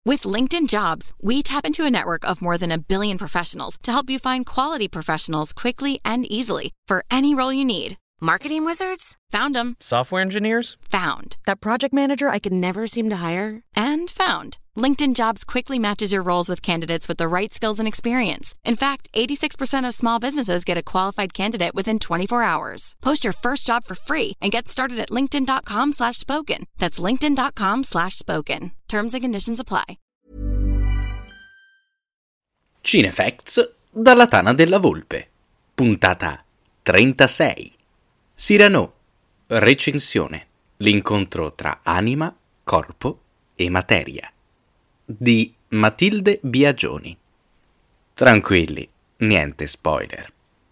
With LinkedIn Jobs, we tap into a network of more than 1 billion professionals to help you find quality professionals quickly and easily for any role you need. Marketing wizards? Found them. Software engineers? Found. That project manager I could never seem to hire? And found. LinkedIn Jobs quickly matches your roles with candidates with the right skills and experience. In fact, 86% of small businesses get a qualified candidate within 24 hours. Post your first job for free and get started at linkedin.com/spoken. That's linkedin.com/spoken. Terms and conditions apply. Cinefacts dalla Tana della Volpe. Puntata 36. Cyrano. Recensione. L'incontro tra anima, corpo e materia. Di Matilde Biagioni. Tranquilli, niente spoiler.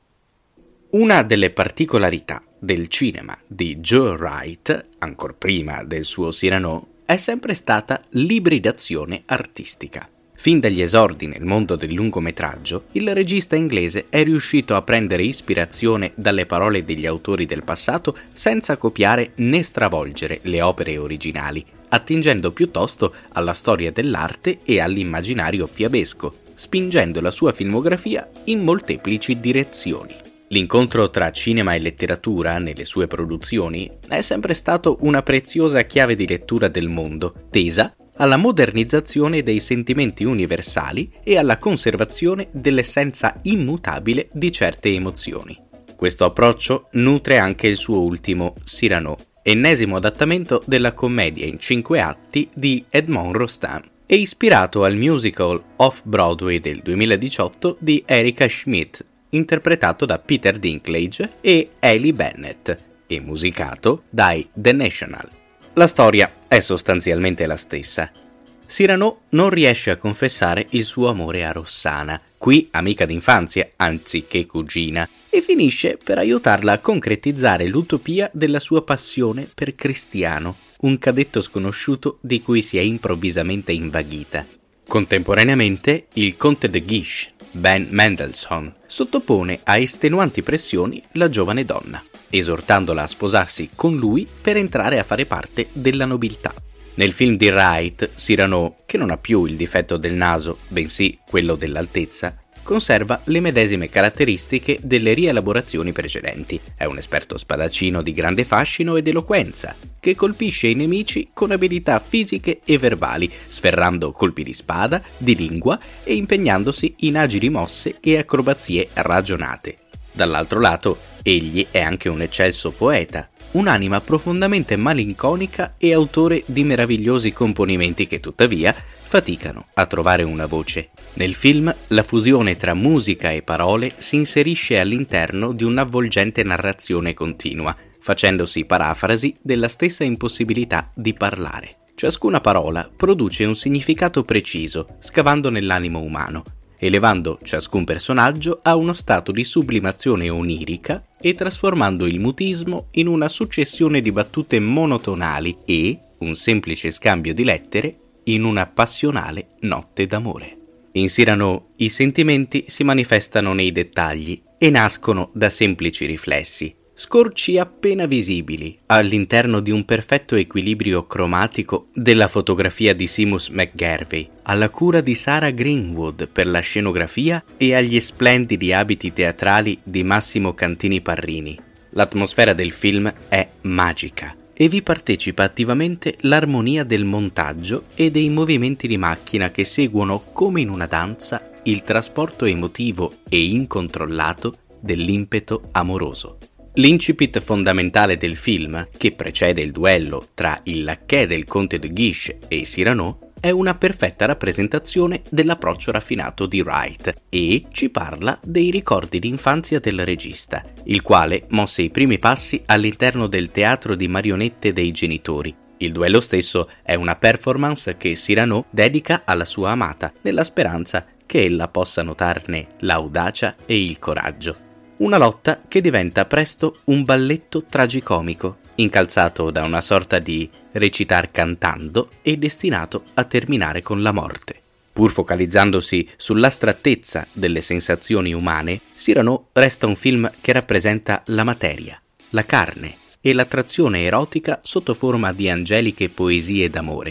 Una delle particolarità del cinema di Joe Wright, ancor prima del suo Cyrano, è sempre stata l'ibridazione artistica. Fin dagli esordi nel mondo del lungometraggio, il regista inglese è riuscito a prendere ispirazione dalle parole degli autori del passato senza copiare né stravolgere le opere originali, attingendo piuttosto alla storia dell'arte e all'immaginario fiabesco, spingendo la sua filmografia in molteplici direzioni. L'incontro tra cinema e letteratura nelle sue produzioni è sempre stato una preziosa chiave di lettura del mondo, tesa alla modernizzazione dei sentimenti universali e alla conservazione dell'essenza immutabile di certe emozioni. Questo approccio nutre anche il suo ultimo Cyrano, ennesimo adattamento della commedia in 5 atti di Edmond Rostand e ispirato al musical off-Broadway del 2018 di Erica Schmidt, interpretato da Peter Dinklage e Hayley Bennett e musicato dai The National. La storia è sostanzialmente la stessa. Cyrano non riesce a confessare il suo amore a Rossana, qui amica d'infanzia anziché cugina, e finisce per aiutarla a concretizzare l'utopia della sua passione per Cristiano, un cadetto sconosciuto di cui si è improvvisamente invaghita. Contemporaneamente, il conte de Guiche, Ben Mendelssohn, sottopone a estenuanti pressioni la giovane donna, esortandola a sposarsi con lui per entrare a fare parte della nobiltà. Nel film di Wright, Cyrano, che non ha più il difetto del naso, bensì quello dell'altezza, conserva le medesime caratteristiche delle rielaborazioni precedenti. È un esperto spadaccino di grande fascino ed eloquenza, che colpisce i nemici con abilità fisiche e verbali, sferrando colpi di spada, di lingua e impegnandosi in agili mosse e acrobazie ragionate. Dall'altro lato, egli è anche un eccelso poeta, un'anima profondamente malinconica e autore di meravigliosi componimenti che tuttavia faticano a trovare una voce. Nel film, la fusione tra musica e parole si inserisce all'interno di un'avvolgente narrazione continua, facendosi parafrasi della stessa impossibilità di parlare. Ciascuna parola produce un significato preciso, scavando nell'animo umano, elevando ciascun personaggio a uno stato di sublimazione onirica e trasformando il mutismo in una successione di battute monotonali e un semplice scambio di lettere in una passionale notte d'amore. In Cyrano i sentimenti si manifestano nei dettagli e nascono da semplici riflessi, scorci appena visibili all'interno di un perfetto equilibrio cromatico della fotografia di Seamus McGarvey, alla cura di Sarah Greenwood per la scenografia e agli splendidi abiti teatrali di Massimo Cantini Parrini. L'atmosfera del film è magica e vi partecipa attivamente l'armonia del montaggio e dei movimenti di macchina che seguono come in una danza il trasporto emotivo e incontrollato dell'impeto amoroso. L'incipit fondamentale del film, che precede il duello tra il lacchè del conte de Guiche e Cyrano, è una perfetta rappresentazione dell'approccio raffinato di Wright e ci parla dei ricordi d'infanzia del regista, il quale mosse i primi passi all'interno del teatro di marionette dei genitori. Il duello stesso è una performance che Cyrano dedica alla sua amata, nella speranza che ella possa notarne l'audacia e il coraggio. Una lotta che diventa presto un balletto tragicomico, incalzato da una sorta di recitar cantando e destinato a terminare con la morte. Pur focalizzandosi sull'astrattezza delle sensazioni umane, Cyrano resta un film che rappresenta la materia, la carne e l'attrazione erotica sotto forma di angeliche poesie d'amore.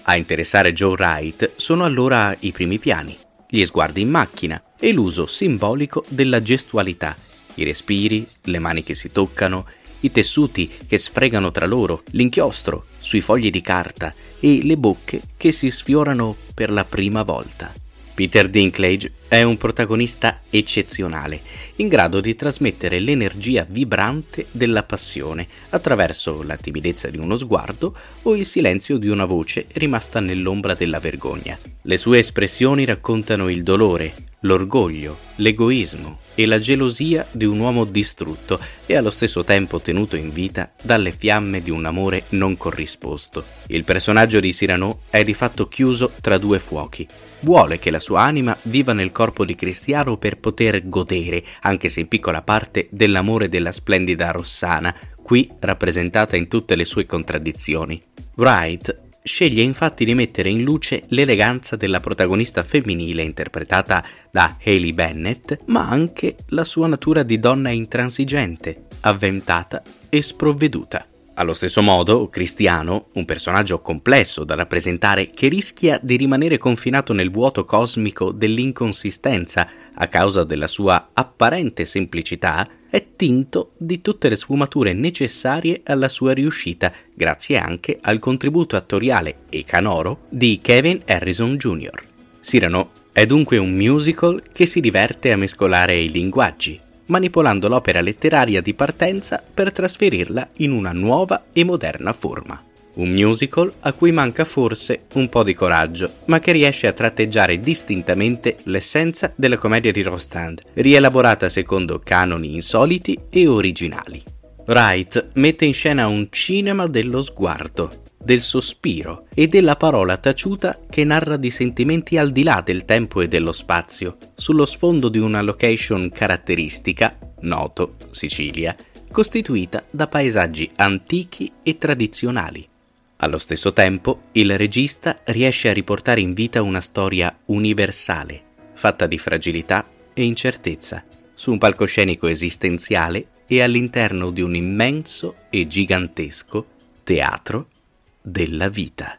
A interessare Joe Wright sono allora i primi piani, gli sguardi in macchina e l'uso simbolico della gestualità, i respiri, le mani che si toccano, i tessuti che sfregano tra loro, l'inchiostro sui fogli di carta e le bocche che si sfiorano per la prima volta. Peter Dinklage è un protagonista eccezionale, in grado di trasmettere l'energia vibrante della passione attraverso la timidezza di uno sguardo o il silenzio di una voce rimasta nell'ombra della vergogna. Le sue espressioni raccontano il dolore, l'orgoglio, l'egoismo e la gelosia di un uomo distrutto e allo stesso tempo tenuto in vita dalle fiamme di un amore non corrisposto. Il personaggio di Cyrano è di fatto chiuso tra due fuochi. Vuole che la sua anima viva nel corpo di Cristiano per poter godere, anche se in piccola parte, dell'amore della splendida Rossana, qui rappresentata in tutte le sue contraddizioni. Wright sceglie infatti di mettere in luce l'eleganza della protagonista femminile interpretata da Haley Bennett, ma anche la sua natura di donna intransigente, avventata e sprovveduta. Allo stesso modo, Cristiano, un personaggio complesso da rappresentare che rischia di rimanere confinato nel vuoto cosmico dell'inconsistenza a causa della sua apparente semplicità, è tinto di tutte le sfumature necessarie alla sua riuscita, grazie anche al contributo attoriale e canoro di Kevin Harrison Jr. Cyrano è dunque un musical che si diverte a mescolare i linguaggi, manipolando l'opera letteraria di partenza per trasferirla in una nuova e moderna forma. Un musical a cui manca forse un po' di coraggio, ma che riesce a tratteggiare distintamente l'essenza della commedia di Rostand, rielaborata secondo canoni insoliti e originali. Wright mette in scena un cinema dello sguardo, del sospiro e della parola taciuta che narra di sentimenti al di là del tempo e dello spazio, sullo sfondo di una location caratteristica, Noto, Sicilia, costituita da paesaggi antichi e tradizionali. Allo stesso tempo, il regista riesce a riportare in vita una storia universale, fatta di fragilità e incertezza, su un palcoscenico esistenziale e all'interno di un immenso e gigantesco teatro della vita.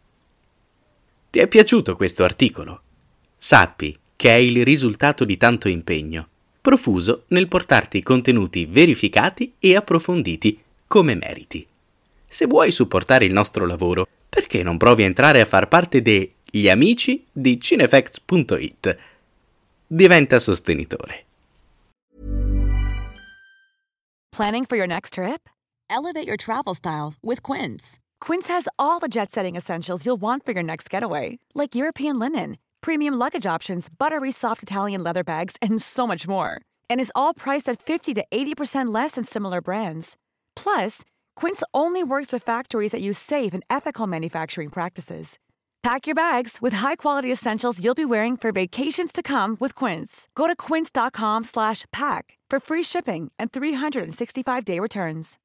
Ti è piaciuto questo articolo? Sappi che è il risultato di tanto impegno, profuso nel portarti contenuti verificati e approfonditi come meriti. Se vuoi supportare il nostro lavoro, perché non provi a entrare a far parte degli amici di Cinefacts.it? Diventa sostenitore. Planning for your next trip? Elevate your travel style with Quince. Quince has all the jet-setting essentials you'll want for your next getaway, like European linen, premium luggage options, buttery soft Italian leather bags, and so much more. And is all priced at 50 to 80% less than similar brands. Plus, Quince only works with factories that use safe and ethical manufacturing practices. Pack your bags with high-quality essentials you'll be wearing for vacations to come with Quince. Go to quince.com/pack for free shipping and 365-day returns.